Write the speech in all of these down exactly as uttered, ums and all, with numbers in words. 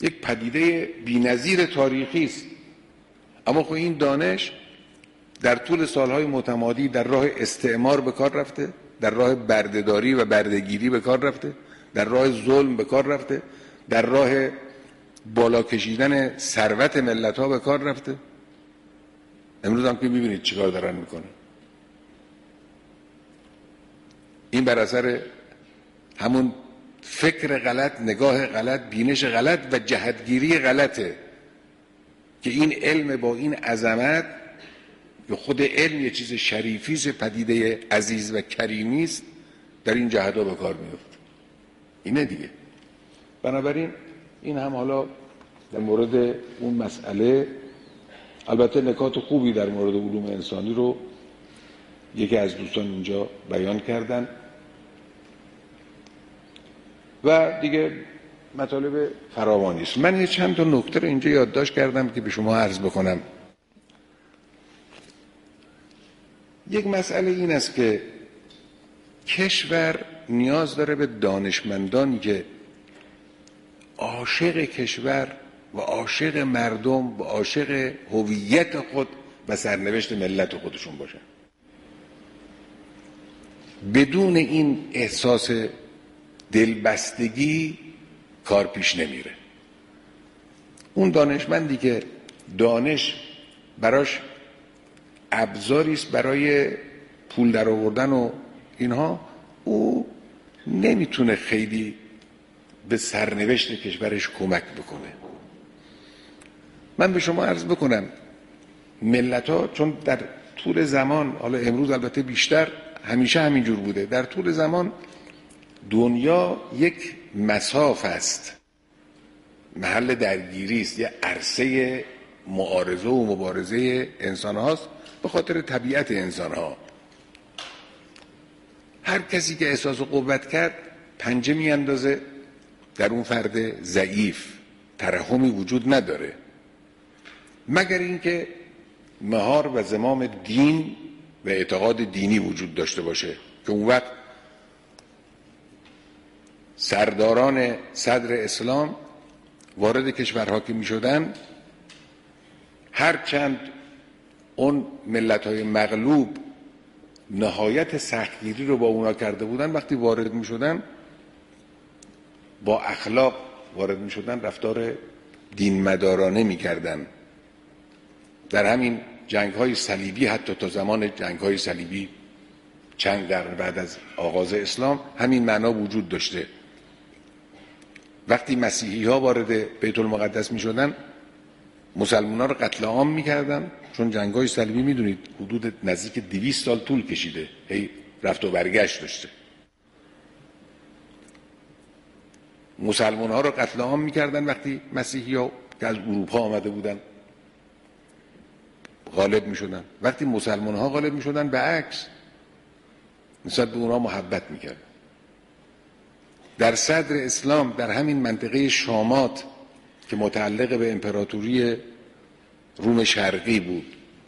یک پدیده بی‌نظیر تاریخی است. اما خب این دانش در طول سالهای متمادی در راه استعمار به کار رفته، در راه بردهداری و بردهگیری به کار رفته، در راه ظلم به کار رفته، در راه بالا کشیدن ثروت ملت‌ها به کار رفته. امروز هم که می‌بینید چیکار دارن میکنن. این بر اثر همون فکر غلط، نگاه غلط، بینش غلط و جهتگیری غلطه که این علم با این عظمت، که خود علم یه چیز شریفی است، پدیده عزیز و کریمی است، در این جهت‌ها به کار میفته. اینه دیگه. بنابراین این هم حالا در مورد اون مسئله، البته نکات خوبی در مورد علوم انسانی رو یکی از دوستان اینجا بیان کردن و دیگه مطالب فراوانی است. من یه چند تا نکته رو اینجا یادداشت کردم که به شما عرض بکنم. یک مسئله این است که کشور نیاز داره به دانشمندانی که عاشق کشور و عاشق مردم و عاشق هویت خود و سرنوشت ملت خودشون باشن. بدون این احساس دلبستگی کار پیش نمیره. اون دانشمندی که دانش براش ابزاری است برای پول در آوردن و اینها، او نمیتونه خیلی به سرنوشت کشورش کمک بکنه. من به شما عرض بکنم ملت ها چون در طول زمان، حالا امروز البته بیشتر، همیشه همینجور بوده، در طول زمان دنیا یک مصاف است، محل درگیری است، یه عرصه معارضه و مبارزه انسان هاست به خاطر طبیعت انسان ها. هر کسی که احساس قوت کرد پنجه می اندازه در اون فرد ضعیف، ترحمی وجود نداره، مگر اینکه مهار و زمام دین و اعتقاد دینی وجود داشته باشه که اون وقت سرداران صدر اسلام وارد کشورها که می شدن، هرچند اون ملت‌های مغلوب نهایت سختگیری رو با اونا کرده بودن، وقتی وارد می شدن با اخلاق وارد می شدن، رفتار دین مدارانه می کردن. در همین جنگ های صلیبی، حتی تا زمان جنگ های صلیبی چند قرن بعد از آغاز اسلام، همین معنا وجود داشته. وقتی مسیحی ها وارد بیت المقدس می شدن، مسلمان ها رو قتل عام می کردن، چون جنگ های صلیبی می دونید حدود نزدیک دویست سال طول کشیده، هی رفت و برگشت داشته. مسلمان ها رو قتل عام می کردن وقتی مسیحی ها که از اروپا آمده بودن غالب می شدن. وقتی مسلمان ها غالب می شدن به عکس نسبت به اونها محبت می کردن. در صدر اسلام در همین منطقه شامات که متعلق به امپراتوری روم شرقی بود،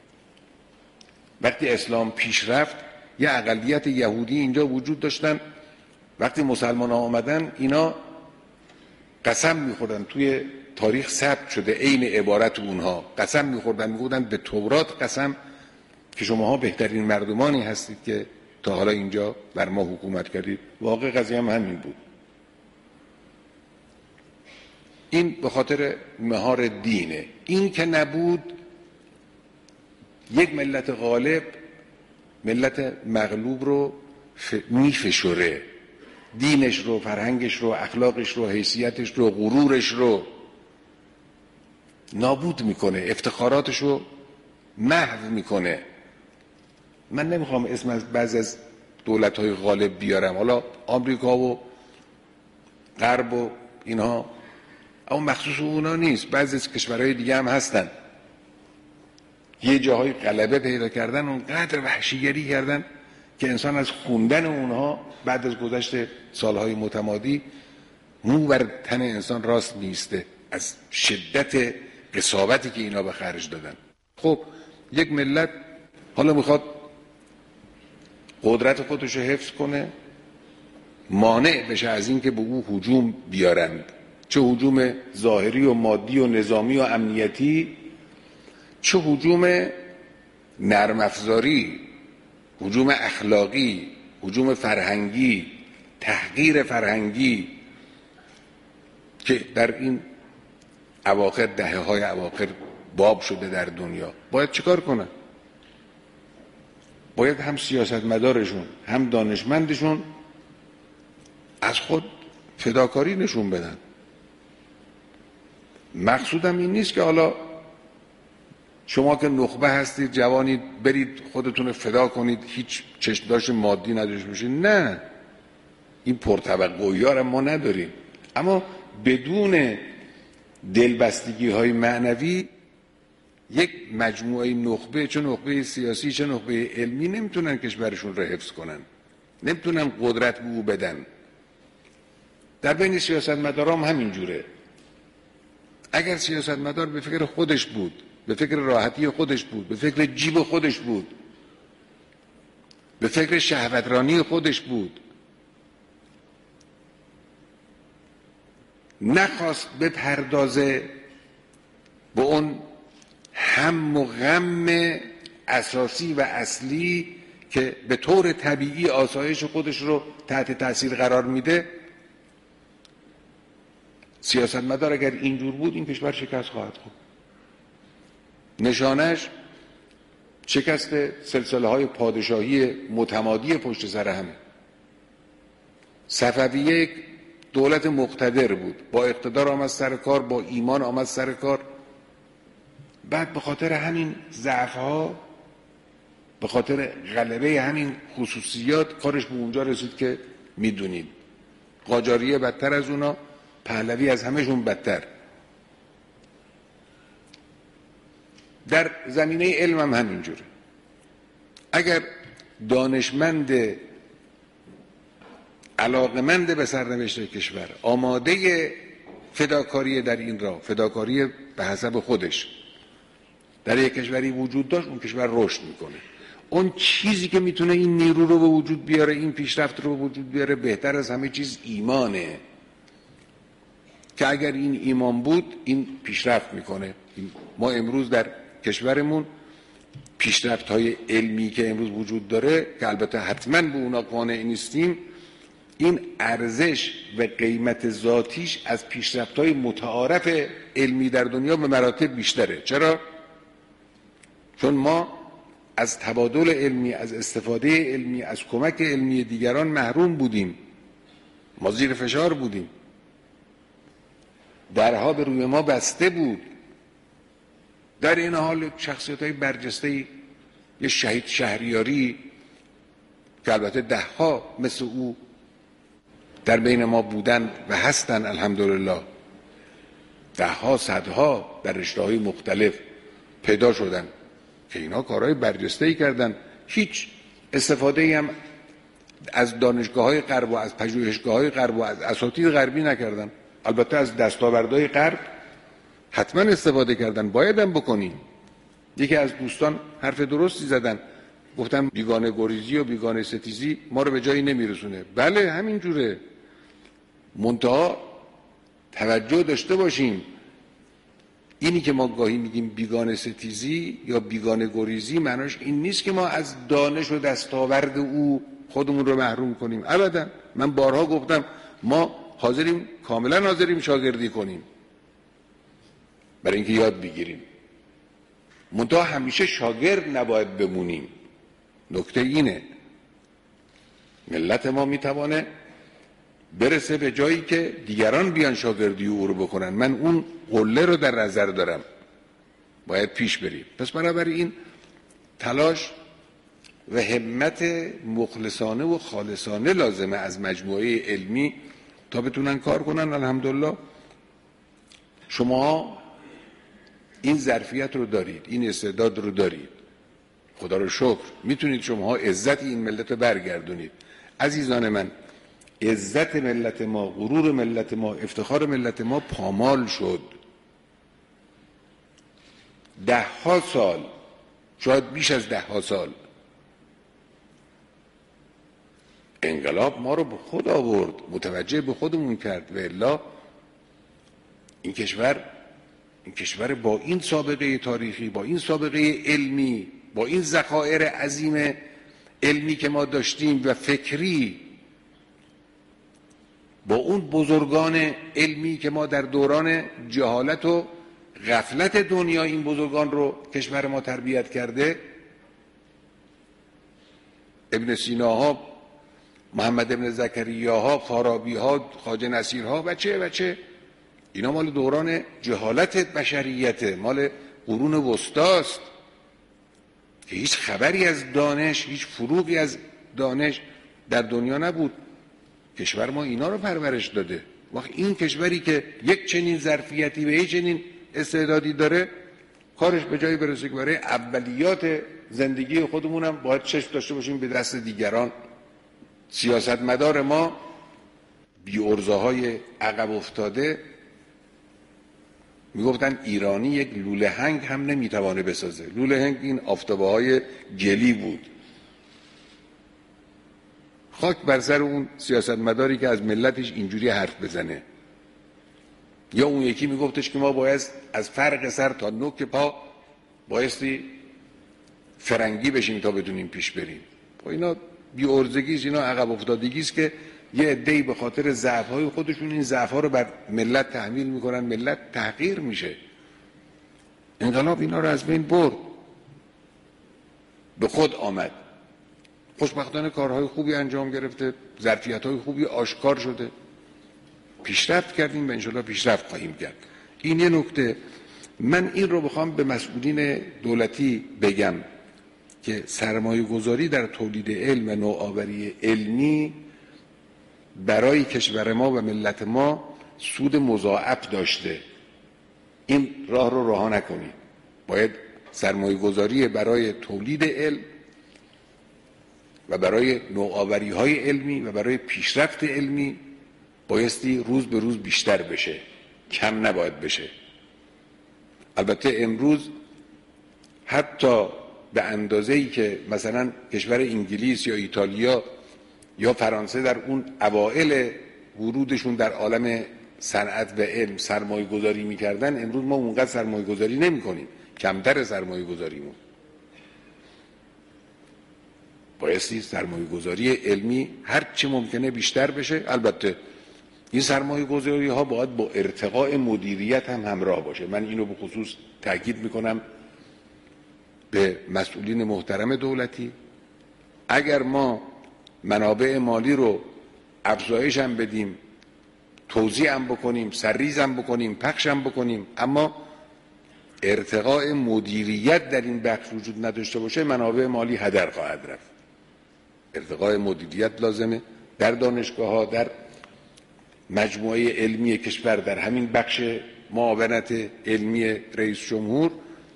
وقتی اسلام پیش رفت یه اقلیت یهودی اینجا وجود داشتن. وقتی مسلمان ها آمدن اینا قسم میخوردن، توی تاریخ ثبت شده عین عبارت اونها، قسم میخوردن، میگفتن به تورات قسم که شماها بهترین مردمانی هستید که تا حالا اینجا بر ما حکومت کردید. واقع قضیه هم همین بود. این به خاطر مهار دینه. این که نبود، یک ملت غالب ملت مغلوب رو میفشوره، دینش رو، فرهنگش رو، اخلاقش رو، حیثیتش رو، غرورش رو نابود میکنه، افتخاراتش رو محو میکنه. من نمیخوام اسم از بعض از دولت‌های غالب بیارم، حالا آمریکا و غرب و اینها، اما مخصوص اونا نیست، بعضی از کشورهای دیگه هم هستن. یه جاهای غلبه پیدا کردن، اونقدر وحشیگری کردن که انسان از خوندن اونها بعد از گذشت سالهای متمادی مو بر تن انسان راست میسته از شدت قساوتی که اینا به خرج دادن. خب یک ملت حالا میخواد قدرت خودش رو حفظ کنه، مانع بشه از این که به او هجوم بیارند، چه هجوم ظاهری و مادی و نظامی و امنیتی، چه هجوم نرم افزاری، هجوم اخلاقی، هجوم فرهنگی، تحقیر فرهنگی که در این اواخر دهه های اواخر باب شده در دنیا. باید چیکار کنن؟ باید هم سیاستمدارشون هم دانشمندشون از خود فداکاری نشون بدن. مقصودم این نیست که حالا شما که نخبه هستید، جوانید، برید خودتون فدا کنید، هیچ چشمداش مادی نداشته باشید. نه، این پرتوقعی ها ما نداریم، اما بدون دلبستگی های معنوی یک مجموعه نخبه، چه نخبه سیاسی چه نخبه علمی، نمیتونن کشورشون رو حفظ کنن، نمیتونن قدرت به او بدن. در بین سیاستمدارام همینجوره. اگر سیاستمدار به فکر خودش بود، به فکر راحتی خودش بود، به فکر جیب خودش بود، به فکر شهوترانی خودش بود، نخواست بپردازه به اون هم و غم اساسی و اصلی که به طور طبیعی آسایش خودش رو تحت تاثیر قرار میده، سیاستمدار اگر اینجور بود این کشور شکست خواهد خورد. نشانش شکست سلسله های پادشاهی متمادی پشت سر همه. صفویه یک دولت مقتدر بود، با اقتدار آمد سر کار، با ایمان آمد سر کار، بعد به خاطر همین ضعف‌ها، به خاطر غلبه همین خصوصیات کارش به اونجا رسید که میدونید. قاجاریه بدتر از اونا، پهلوی از همهشون بدتر. در زمینه علم هم همینجوره. اگر دانشمند علاقمند به سرنوشت کشور آماده فداکاری در این راه، فداکاری به حسب خودش در یک کشوری وجود داشت، اون کشور رشد میکنه. اون چیزی که میتونه این نیرو رو به وجود بیاره، این پیشرفت رو به وجود بیاره، بهتر از همه چیز ایمانه، که اگر این ایمان بود این پیشرفت میکنه. ما امروز در کشورمون پیشرفت های علمی که امروز وجود داره، که البته حتما به اونا قانع نیستیم، این ارزش و قیمت ذاتیش از پیشرفت های متعارف علمی در دنیا به مراتب بیشتره. چرا؟ چون ما از تبادل علمی، از استفاده علمی، از کمک علمی دیگران محروم بودیم. ما زیر فشار بودیم، درها به روی ما بسته بود. در این حال شخصیت های برجسته، یه شهید شهریاری که البته ده ها مثل او در بین ما بودن و هستن الحمدلله، ده ها صدها در رشته‌های مختلف پیدا شدن که اینا کارهای برجسته‌ای کردن. هیچ استفاده‌ای هم از دانشگاه‌های غرب و از پژوهشگاه‌های غرب و از اساتید غربی نکردن. البته از دستاوردهای غرب حتما استفاده کردن، باید هم بکنیم. یکی از دوستان حرف درستی زدن، گفتن بیگانه گریزی و بیگانه ستیزی ما رو به جایی نمیرسونه. بله همینجوره، منتها توجه داشته باشیم، اینی که ما گاهی میگیم بیگانه ستیزی یا بیگانه گریزی، معناش این نیست که ما از دانش و دستاورد او خودمون رو محروم کنیم. ابدا. من بارها گفتم ما حاضریم، کاملا حاضریم شاگردی کنیم برای اینکه یاد بگیریم، منتها همیشه شاگرد نباید بمونیم. نکته اینه، ملت ما میتوانه برسه به جایی که دیگران بیان شاگردی او رو بکنن. من اون قله رو در نظر دارم، باید پیش بریم. پس بنابراین تلاش و همت مخلصانه و خالصانه لازمه از مجموعه علمی تا بتونن کار کنن. الحمدلله شما این ظرفیت رو دارید، این استعداد رو دارید، خدا رو شکر میتونید شما عزت این ملت رو برگردونید. عزیزان من، عزت ملت ما، غرور ملت ما، افتخار ملت ما پامال شد. ده ها سال، شاید بیش از ده ها سال، انقلاب ما رو به خود آورد، متوجه به خودمون کرد. و الا این کشور این کشور با این سابقه تاریخی، با این سابقه علمی، با این ذخایر عظیم علمی که ما داشتیم و فکری، با اون بزرگان علمی که ما در دوران جهالت و غفلت دنیا این بزرگان رو کشور ما تربیت کرده، ابن سیناها، محمد ابن زکریاها، فارابیها، خواجه نصیرها و چه و چه، اینا مال دوران جهالت بشریت، مال قرون وسطاست که هیچ خبری از دانش، هیچ فروغی از دانش در دنیا نبود. کشور ما اینا رو پرورش داده. وقت این کشوری که یک چنین ظرفیتی و یک چنین استعدادی داره، کارش به جایی برسه که برای اولیات زندگی خودمونم باید چشم داشته باشیم به دست دیگران. سیاستمدار ما بی ارزاهای عقب افتاده میگفتن ایرانی یک لوله هنگ هم نمیتوانه بسازه. لوله هنگ این آفتابه های گلی بود. خاک بر سر اون سیاستمداری که از ملتش اینجوری حرف بزنه. یا اون یکی میگفتش که ما باید از فرق سر تا نوک پا بایستی فرنگی بشیم تا بدونیم پیش بریم. و اینا بی ارزگیست، اینا عقب افتادگیست که یه عده‌ای به خاطر ضعف‌های خودشون این ضعف‌ها رو بر ملت تحمیل میکنن، ملت تحقیر میشه. انقلاب اینا رو از بین برد، به خود آمد. خوشبختانه کارهای خوبی انجام گرفته، ظرفیت‌های خوبی آشکار شده، پیشرفت کردیم و انشالله پیشرفت خواهیم کرد. این یه نکته. من این رو بخوام به مسئولین دولتی بگم که سرمایه گذاری در تولید علم و نوآوری علمی برای کشور ما و ملت ما سود مضاعف داشته. این راه رو رها نکنید. باید سرمایه گذاری برای تولید علم و برای نوآوری های علمی و برای پیشرفت علمی بایستی روز به روز بیشتر بشه، کم نباید بشه. البته امروز حتی به اندازه‌ای که مثلا کشور انگلیس یا ایتالیا یا فرانسه در اون اوائل ورودشون در عالم صنعت و علم سرمایه گذاری میکردن، امروز ما اونقدر سرمایه گذاری نمی کنیم، کمتر سرمایه گذاریمون. بایستی سرمایه گذاری علمی هر چه ممکنه بیشتر بشه. البته این سرمایه گذاری ها باید با ارتقاء مدیریت هم همراه باشه. من اینو به خصوص تاکید میکنم به مسئولین محترم دولتی. اگر ما منابع مالی رو افزایش هم بدیم، توزیع هم بکنیم، سرریز هم بکنیم، پخش هم بکنیم، اما ارتقاء مدیریت در این بخش وجود نداشته باشه، منابع مالی هدر خواهد رفت. ارتقاء مدیریت لازمه در دانشگاه ها، در مجموعه علمی کشور، در همین بخش معاونت علمی رئیس جمهور.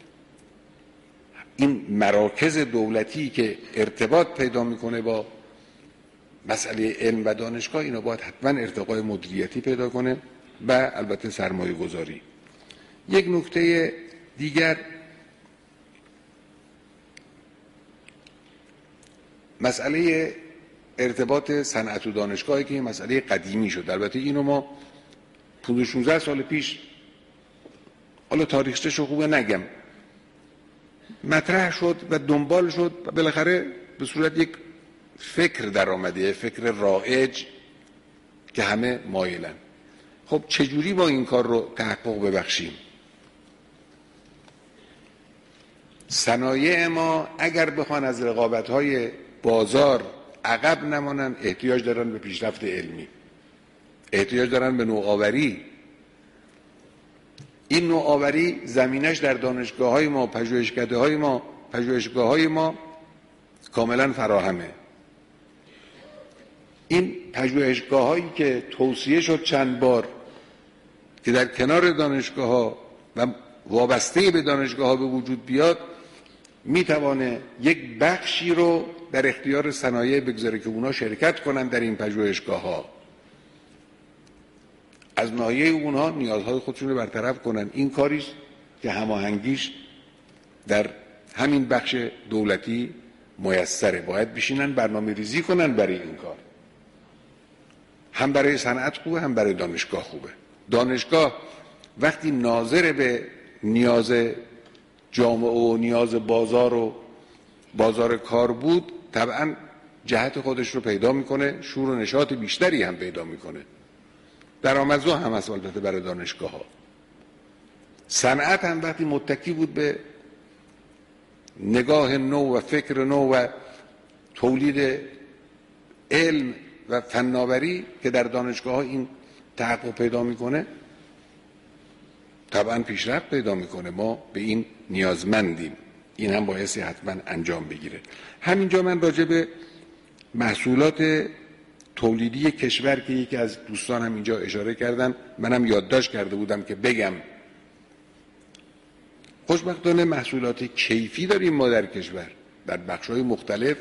این مراکز دولتی که ارتباط پیدا میکنه با مسئله علم و دانشگاه، اینا باید حتما ارتقاء مدیریتی پیدا کنه و البته سرمایه گذاری. یک نکته دیگر، مسئله ارتباط صنعت و دانشگاهی که مسئله قدیمی شد. البته اینو ما پانزده شانزده سال پیش، حالا تاریخچه‌شو خوبه نگم، مطرح شد و دنبال شد و بالاخره به صورت یک فکر در آمده، فکر رایج که همه مایلن. خب چجوری با این کار رو تحقق ببخشیم؟ صنایع ما اگر بخوان از رقابت‌های بازار عقب نمانن، احتیاج دارن به پیشرفت علمی، احتیاج دارن به نوآوری. این نوآوری زمینش در دانشگاه‌های ما، پژوهشکده‌های ما، پژوهشگاه‌های ما کاملا فراهمه. این پژوهشگاه‌هایی که توصیه شد چند بار که در کنار دانشگاه‌ها و وابسته به دانشگاه‌ها به وجود بیاد، میتوانه یک بخشی رو در اختیار صنایع بگذاره که اونا شرکت کنن در این پژوهشگاه‌ها، از ناحیه اونها نیازهای خودشون رو برطرف کنن. این کاریست که هماهنگیش در همین بخش دولتی میسره. باید بشینن برنامه ریزی کنن برای این کار. هم برای صنعت خوبه، هم برای دانشگاه خوبه. دانشگاه وقتی ناظر به نیاز جامعه و نیاز بازار و بازار کار بود طبعا جهت خودش رو پیدا میکنه، شور و نشاط بیشتری هم پیدا میکنه. درآمدزا هم هست البته برای دانشگاه ها. صنعت هم وقتی متکی بود به نگاه نو و فکر نو و تولید علم و فناوری که در دانشگاه ها این تحقق پیدا میکنه طبعا پیشرفت پیدا میکنه. ما به این نیازمندیم، این هم بایستی حتما انجام بگیره. همینجا من راجع به محصولات تولیدی کشور که یکی از دوستان هم اینجا اشاره کردن، منم یادداشت کرده بودم که بگم. خوشبختانه محصولات کیفی داریم ما در کشور در بخش‌های مختلف.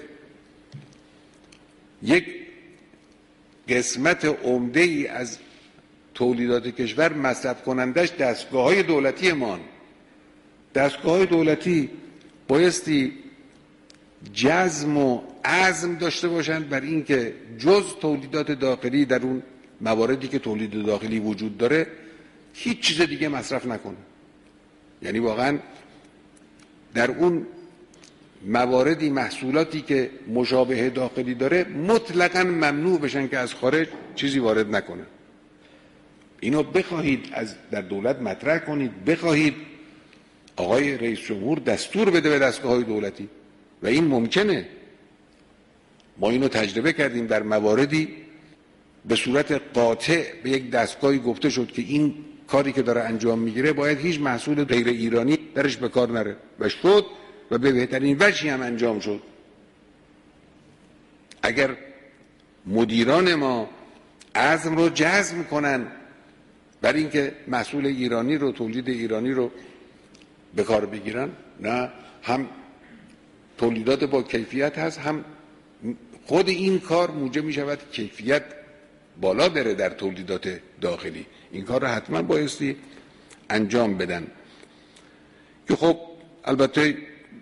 یک قسمت عمده ای از تولیدات کشور مصرف کنندش دستگاه‌های دولتی مان. دستگاه‌های دولتی بایستی جزم و عزم داشته باشند بر اینکه جز تولیدات داخلی در اون مواردی که تولید داخلی وجود داره هیچ چیز دیگه مصرف نکنه. یعنی واقعا در اون مواردی محصولاتی که مشابه داخلی داره مطلقاً ممنوع بشن که از خارج چیزی وارد نکنه. اینو بخواهید از در دولت مطرح کنید، بخواهید آقای رئیس جمهور دستور بده به دستگاه‌های دولتی و این ممکنه. ما اینو تجربه کردیم در مواردی به صورت قاطع به یک دستگاهی گفته شد که این کاری که داره انجام میگیره باید هیچ محصول غیر ایرانی درش به کار نره و شد و به بهترین وجهی هم انجام شد. اگر مدیران ما عزم رو جزم کنن بر اینکه محصول ایرانی رو تولید ایرانی رو به کار بگیرن، نه هم تولیدات با کیفیت هست، هم خود این کار موجب می شود کیفیت بالا بره در تولیدات داخلی. این کار رو حتما بایستی انجام بدن. که خب البته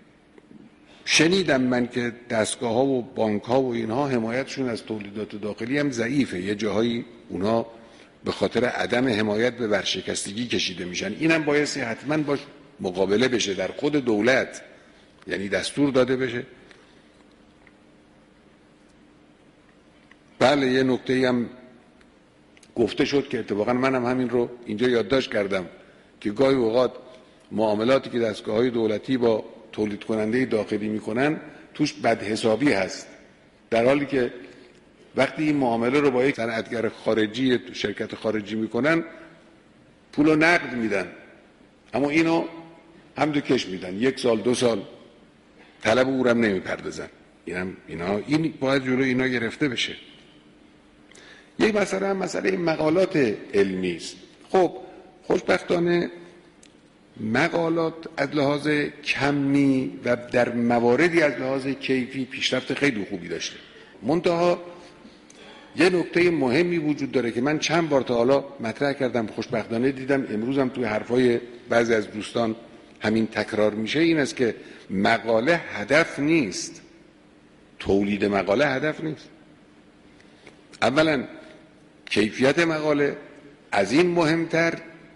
شنیدم من که دستگاه ها و بانک ها و اینها حمایتشون از تولیدات داخلی هم ضعیفه، یه جاهایی اونها به خاطر عدم حمایت به ورشکستگی کشیده میشن. اینم بایستی حتما باش مقابله بشه در خود دولت، یعنی دستور داده بشه. بله یه نکته‌ای هم گفته شد که اتفاقا منم همین رو اینجا یادداشت کردم که گاهی اوقات معاملاتی که دستگاه‌های دولتی با تولید کننده داخلی میکنن توش بدحسابی هست، در حالی که وقتی این معامله رو با یک صنعتگر خارجی شرکت خارجی میکنن پولو نقد میدن، اما اینو هم دو کش میدن، یک سال دو سال طلب او رو هم نمیپردازن. اینم اینا این باید جلو اینا گرفته بشه. یک مسئله هم مسئله مقالات علمی است. خب خوشبختانه مقالات از لحاظ کمی و در مواردی از لحاظ کیفی پیشرفت خیلی خوبی داشته. منتها یه نکته مهمی وجود داره که من چند بار تا حالا مطرح کردم، خوشبختانه دیدم امروز هم توی حرفای بعضی از دوستان همین تکرار میشه، این است که مقاله هدف نیست، تولید مقاله هدف نیست. اولا کیفیت مقاله، از این مهمتر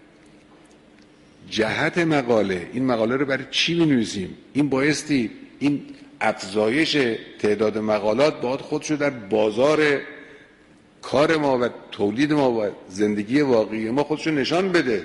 جهت مقاله. این مقاله رو برای چی می‌نویسیم؟ این بایستی این افزایش تعداد مقالات باید خودشو در بازار کار ما و تولید ما و زندگی واقعی ما خودشو نشان بده.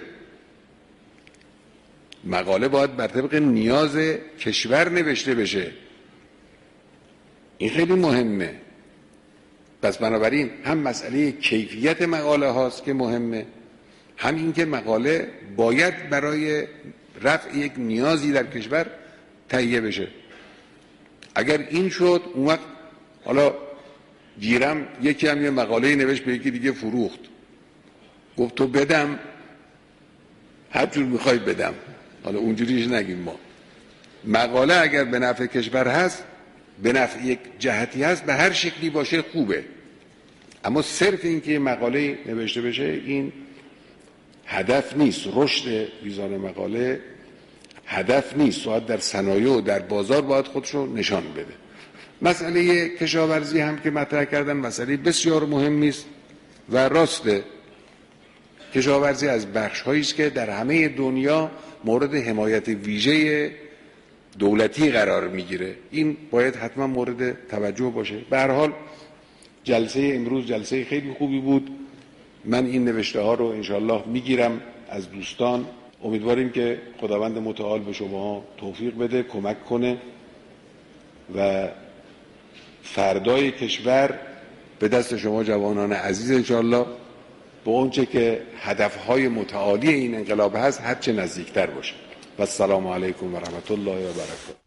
مقاله باید بر طبق نیاز کشور نوشته بشه. این خیلی مهمه. پس بنابراین هم مسئله کیفیت مقاله هاست که مهمه، هم این که مقاله باید برای رفع یک نیازی در کشور تهیه بشه. اگر این شد اون وقت حالا گیرم یکی هم یه مقاله نوشت به یکی دیگه فروخت، گفت تو بدم هر جور میخوای بدم، حالا اونجوریش نگیم. ما مقاله اگر به نفع کشور هست، به نفع یک جهتی هست، به هر شکلی باشه خوبه، اما صرف این که مقاله نوشته بشه این هدف نیست. رشد میزان مقاله هدف نیست، باید در صنایع و در بازار باید خودشو نشان بده. مسئله کشاورزی هم که مطرح کردن مسئله بسیار مهمی است و راسته کشاورزی از بخش‌هایی است که در همه دنیا مورد حمایت ویژه دولتی قرار میگیره. این باید حتما مورد توجه باشه. به هر حال جلسه امروز جلسه خیلی خوبی بود. من این نوشته ها رو انشالله میگیرم از دوستان. امیدواریم که خداوند متعال به شما توفیق بده، کمک کنه و فردای کشور به دست شما جوانان عزیز انشالله به اونچه که هدفهای متعالی این انقلاب هست هرچه نزدیکتر باشه. و السلام علیکم و رحمت الله و برکاته.